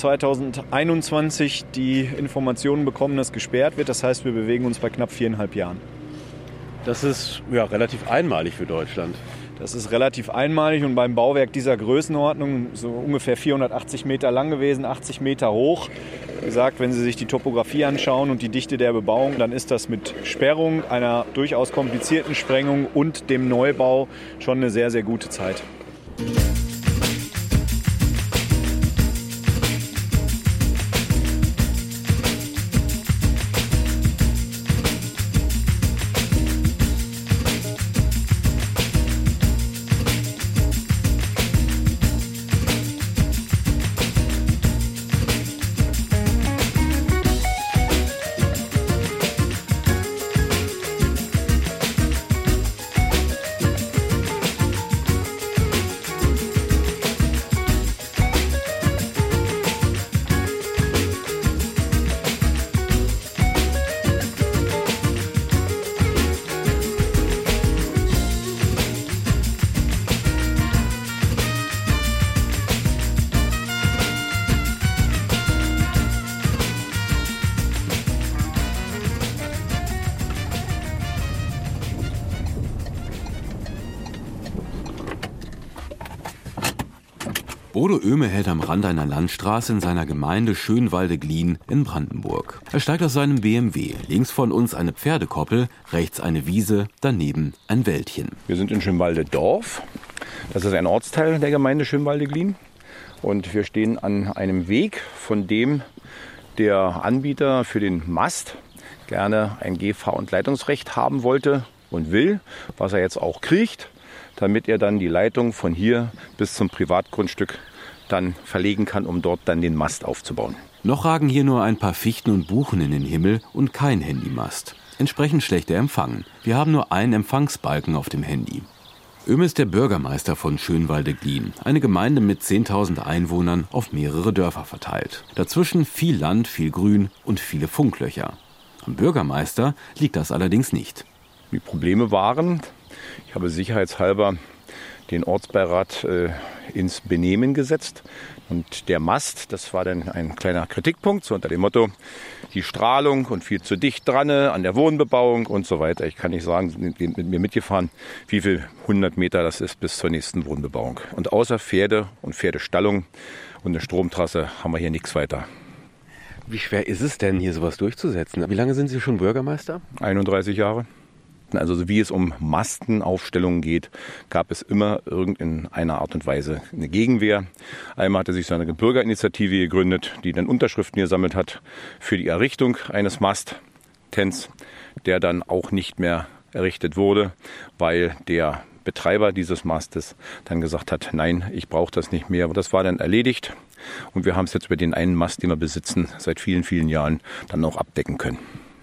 2021 die Informationen bekommen, dass gesperrt wird. Das heißt, wir bewegen uns bei knapp 4,5 Jahren. Das ist ja relativ einmalig für Deutschland. Das ist relativ einmalig und beim Bauwerk dieser Größenordnung so ungefähr 480 Meter lang gewesen, 80 Meter hoch. Wie gesagt, wenn Sie sich die Topografie anschauen und die Dichte der Bebauung, dann ist das mit Sperrung, einer durchaus komplizierten Sprengung und dem Neubau schon eine sehr, sehr gute Zeit. Bodo Oehme hält am Rand einer Landstraße in seiner Gemeinde Schönwalde-Glien in Brandenburg. Er steigt aus seinem BMW. Links von uns eine Pferdekoppel, rechts eine Wiese, daneben ein Wäldchen. Wir sind in Schönwalde-Dorf. Das ist ein Ortsteil der Gemeinde Schönwalde-Glien. Und wir stehen an einem Weg, von dem der Anbieter für den Mast gerne ein Gehfahr- und Leitungsrecht haben wollte und will, was er jetzt auch kriegt, damit er dann die Leitung von hier bis zum Privatgrundstück dann verlegen kann, um dort dann den Mast aufzubauen. Noch ragen hier nur ein paar Fichten und Buchen in den Himmel und kein Handymast. Entsprechend schlechter Empfang. Wir haben nur einen Empfangsbalken auf dem Handy. Oehme ist der Bürgermeister von Schönwalde-Glien, eine Gemeinde mit 10.000 Einwohnern auf mehrere Dörfer verteilt. Dazwischen viel Land, viel Grün und viele Funklöcher. Am Bürgermeister liegt das allerdings nicht. Die Probleme waren, ich habe sicherheitshalber den Ortsbeirat ins Benehmen gesetzt. Und der Mast, das war dann ein kleiner Kritikpunkt, so unter dem Motto, die Strahlung und viel zu dicht dran an der Wohnbebauung und so weiter. Ich kann nicht sagen, sind mit mir mitgefahren, wie viel 100 Meter das ist bis zur nächsten Wohnbebauung. Und außer Pferde und Pferdestallung und eine Stromtrasse haben wir hier nichts weiter. Wie schwer ist es denn, hier sowas durchzusetzen? Wie lange sind Sie schon Bürgermeister? 31 Jahre. Also wie es um Mastenaufstellungen geht, gab es immer in einer Art und Weise eine Gegenwehr. Einmal hatte sich so eine Bürgerinitiative gegründet, die dann Unterschriften gesammelt hat für die Errichtung eines Masttens, der dann auch nicht mehr errichtet wurde, weil der Betreiber dieses Mastes dann gesagt hat, nein, ich brauche das nicht mehr. Aber das war dann erledigt und wir haben es jetzt über den einen Mast, den wir besitzen, seit vielen, vielen Jahren dann auch abdecken können.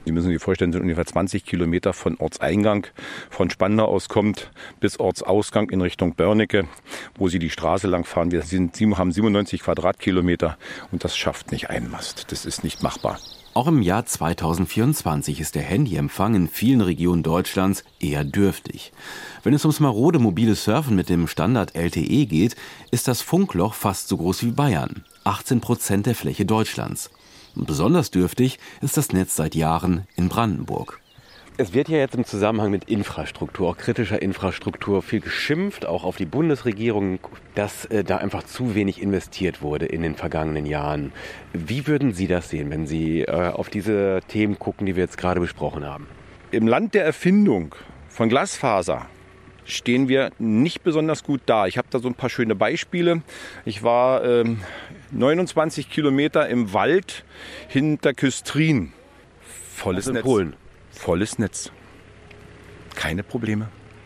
Sie müssen sich vorstellen, sind ungefähr 20 Kilometer von Ortseingang von Spandau aus kommt bis Ortsausgang in Richtung Börnecke, wo Sie die Straße lang fahren. Wir haben 97 Quadratkilometer und das schafft nicht einen Mast. Das ist nicht machbar. Auch im Jahr 2024 ist der Handyempfang in vielen Regionen Deutschlands eher dürftig. Wenn es ums marode mobile Surfen mit dem Standard LTE geht, ist das Funkloch fast so groß wie Bayern. 18% der Fläche Deutschlands. Und besonders dürftig ist das Netz seit Jahren in Brandenburg. Es wird ja jetzt im Zusammenhang mit Infrastruktur, auch kritischer Infrastruktur, viel geschimpft, auch auf die Bundesregierung, dass da einfach zu wenig investiert wurde in den vergangenen Jahren. Wie würden Sie das sehen, wenn Sie auf diese Themen gucken, die wir jetzt gerade besprochen haben? Im Land der Erfindung von Glasfaser stehen wir nicht besonders gut da. Ich habe da so ein paar schöne Beispiele. Ich war 29 Kilometer im Wald hinter Küstrin. Volles Netz. Polen. Volles Netz. Keine Probleme.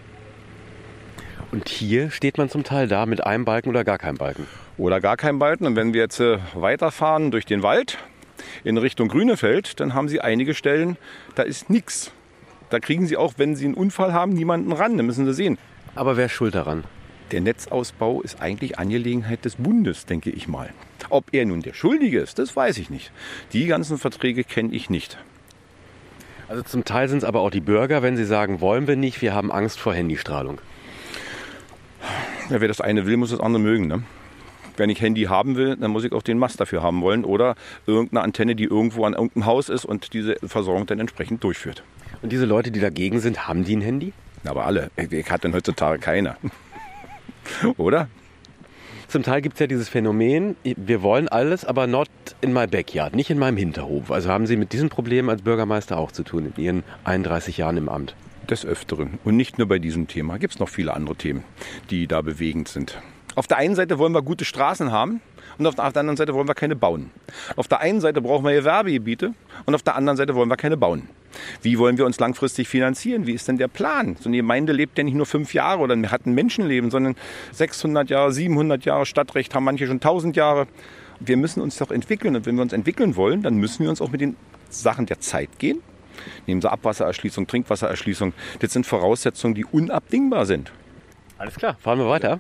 Und hier steht man zum Teil da mit einem Balken oder gar keinem Balken. Oder gar keinem Balken. Und wenn wir jetzt weiterfahren durch den Wald in Richtung Grünefeld, dann haben Sie einige Stellen, da ist nichts. Da kriegen Sie auch, wenn Sie einen Unfall haben, niemanden ran. Das müssen Sie sehen. Aber wer ist schuld daran? Der Netzausbau ist eigentlich Angelegenheit des Bundes, denke ich mal. Ob er nun der Schuldige ist, das weiß ich nicht. Die ganzen Verträge kenne ich nicht. Also zum Teil sind es aber auch die Bürger, wenn sie sagen, wollen wir nicht, wir haben Angst vor Handystrahlung. Ja, wer das eine will, muss das andere mögen. Ne? Wenn ich Handy haben will, dann muss ich auch den Mast dafür haben wollen oder irgendeine Antenne, die irgendwo an irgendeinem Haus ist und diese Versorgung dann entsprechend durchführt. Und diese Leute, die dagegen sind, haben die ein Handy? Aber alle. Ich hatte denn heutzutage keiner. Oder? Zum Teil gibt es ja dieses Phänomen, wir wollen alles, aber not in my backyard, nicht in meinem Hinterhof. Also haben Sie mit diesem Problem als Bürgermeister auch zu tun in Ihren 31 Jahren im Amt? Des Öfteren. Und nicht nur bei diesem Thema. Gibt es noch viele andere Themen, die da bewegend sind. Auf der einen Seite wollen wir gute Straßen haben und auf der anderen Seite wollen wir keine bauen. Auf der einen Seite brauchen wir Gewerbegebiete und auf der anderen Seite wollen wir keine bauen. Wie wollen wir uns langfristig finanzieren? Wie ist denn der Plan? So eine Gemeinde lebt ja nicht nur 5 Jahre oder hat ein Menschenleben, sondern 600 Jahre, 700 Jahre. Stadtrecht haben manche schon 1000 Jahre. Wir müssen uns doch entwickeln. Und wenn wir uns entwickeln wollen, dann müssen wir uns auch mit den Sachen der Zeit gehen. Nehmen Sie Abwassererschließung, Trinkwassererschließung. Das sind Voraussetzungen, die unabdingbar sind. Alles klar, fahren wir weiter.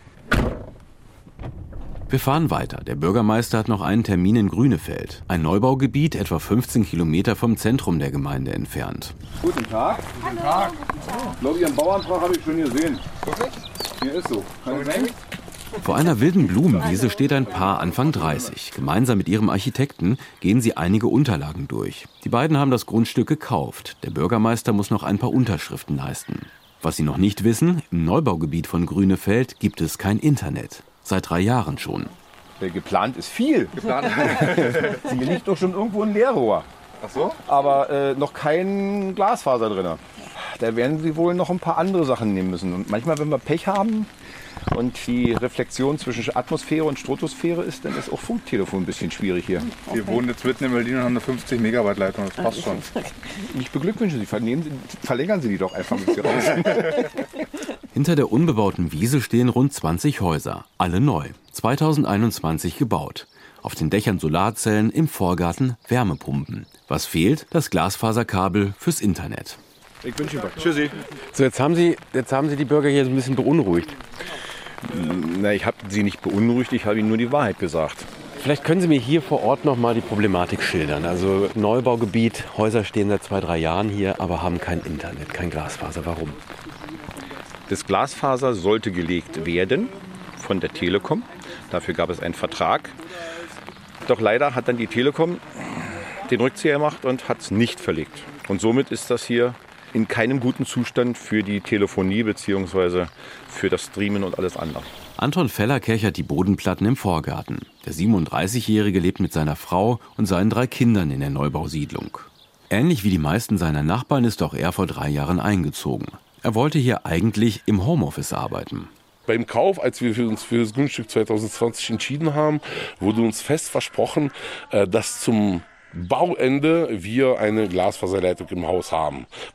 Wir fahren weiter. Der Bürgermeister hat noch einen Termin in Grünefeld. Ein Neubaugebiet etwa 15 Kilometer vom Zentrum der Gemeinde entfernt. Guten Tag. Guten Tag. Ich glaube, Ihren Bauantrag habe ich schon gesehen. Hier ist so. Kann ich sein? Vor einer wilden Blumenwiese steht ein Paar Anfang 30. Gemeinsam mit ihrem Architekten gehen sie einige Unterlagen durch. Die beiden haben das Grundstück gekauft. Der Bürgermeister muss noch ein paar Unterschriften leisten. Was sie noch nicht wissen, im Neubaugebiet von Grünefeld gibt es kein Internet. Seit 3 Jahren schon. Geplant ist viel. Geplant. Sie liegt doch schon irgendwo ein Leerrohr. Ach so? Aber noch kein Glasfaser drin. Da werden Sie wohl noch ein paar andere Sachen nehmen müssen. Und manchmal, wenn wir Pech haben und die Reflexion zwischen Atmosphäre und Stratosphäre ist, dann ist auch Funktelefon ein bisschen schwierig hier. Wir wohnen jetzt mitten in Berlin und haben eine 50 Megabyte Leitung, das passt schon. Ich beglückwünsche Sie, verlängern Sie die doch einfach mit hier raus. Hinter der unbebauten Wiese stehen rund 20 Häuser, alle neu, 2021 gebaut. Auf den Dächern Solarzellen, im Vorgarten Wärmepumpen. Was fehlt? Das Glasfaserkabel fürs Internet. Ich wünsche Ihnen was. Tschüssi. So, jetzt haben Sie die Bürger hier so ein bisschen beunruhigt. Na, ich habe Sie nicht beunruhigt, ich habe Ihnen nur die Wahrheit gesagt. Vielleicht können Sie mir hier vor Ort noch mal die Problematik schildern. Also Neubaugebiet, Häuser stehen seit 2-3 Jahren hier, aber haben kein Internet, kein Glasfaser. Warum? Das Glasfaser sollte gelegt werden von der Telekom. Dafür gab es einen Vertrag. Doch leider hat dann die Telekom den Rückzieher gemacht und hat es nicht verlegt. Und somit ist das hier in keinem guten Zustand für die Telefonie bzw. für das Streamen und alles andere. Anton Feller kechert die Bodenplatten im Vorgarten. Der 37-Jährige lebt mit seiner Frau und seinen 3 Kindern in der Neubausiedlung. Ähnlich wie die meisten seiner Nachbarn ist auch er vor 3 Jahren eingezogen. Er wollte hier eigentlich im Homeoffice arbeiten. Beim Kauf, als wir uns für das Grundstück 2020 entschieden haben, wurde uns fest versprochen, dass zum Bauende wir eine Glasfaserleitung im Haus haben. Wegen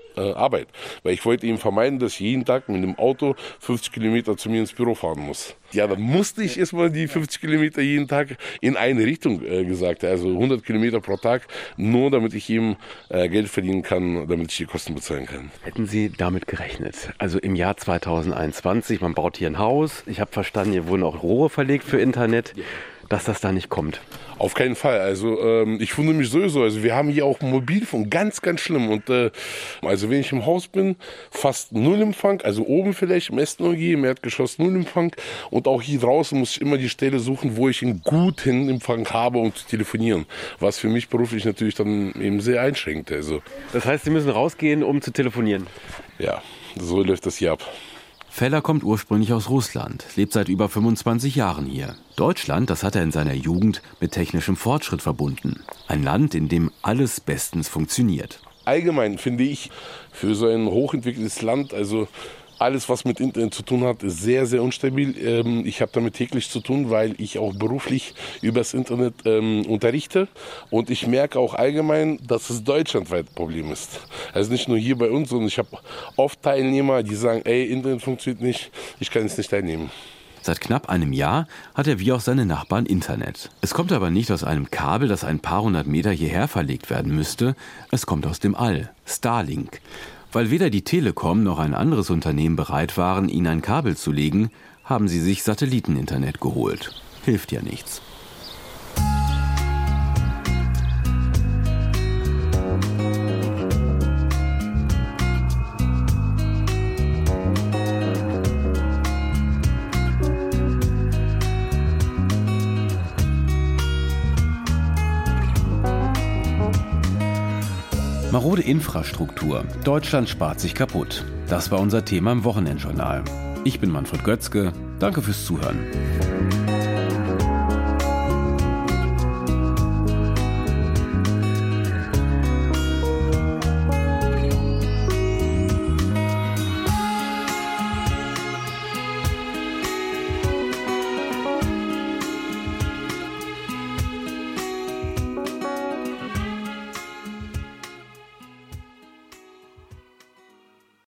Arbeit. Weil ich wollte ihm vermeiden, dass ich jeden Tag mit dem Auto 50 Kilometer zu mir ins Büro fahren muss. Ja, dann musste ich erstmal die 50 Kilometer jeden Tag in eine Richtung gesagt. Also 100 Kilometer pro Tag, nur damit ich ihm Geld verdienen kann, damit ich die Kosten bezahlen kann. Hätten Sie damit gerechnet? Also im Jahr 2021, man baut hier ein Haus. Ich habe verstanden, hier wurden auch Rohre verlegt für Internet, dass das da nicht kommt. Auf keinen Fall. Also ich wundere mich sowieso. Also wir haben hier auch Mobilfunk, ganz, ganz schlimm. Und also wenn ich im Haus bin, fast null Empfang. Also oben vielleicht im ersten OG, im Erdgeschoss null Empfang. Und auch hier draußen muss ich immer die Stelle suchen, wo ich einen guten Empfang habe, um zu telefonieren. Was für mich beruflich natürlich dann eben sehr einschränkt. Also. Das heißt, Sie müssen rausgehen, um zu telefonieren? Ja, so läuft das hier ab. Feller kommt ursprünglich aus Russland, lebt seit über 25 Jahren hier. Deutschland, das hat er in seiner Jugend mit technischem Fortschritt verbunden. Ein Land, in dem alles bestens funktioniert. Allgemein finde ich für so ein hochentwickeltes Land, also alles, was mit Internet zu tun hat, ist sehr, sehr unstabil. Ich habe damit täglich zu tun, weil ich auch beruflich übers Internet unterrichte. Und ich merke auch allgemein, dass es deutschlandweit ein Problem ist. Also nicht nur hier bei uns, sondern ich habe oft Teilnehmer, die sagen, ey, Internet funktioniert nicht, ich kann jetzt nicht teilnehmen. Seit knapp einem Jahr hat er wie auch seine Nachbarn Internet. Es kommt aber nicht aus einem Kabel, das ein paar hundert Meter hierher verlegt werden müsste. Es kommt aus dem All, Starlink. Weil weder die Telekom noch ein anderes Unternehmen bereit waren, ihnen ein Kabel zu legen, haben sie sich Satelliteninternet geholt. Hilft ja nichts. Marode Infrastruktur. Deutschland spart sich kaputt. Das war unser Thema im Wochenendjournal. Ich bin Manfred Götzke. Danke fürs Zuhören.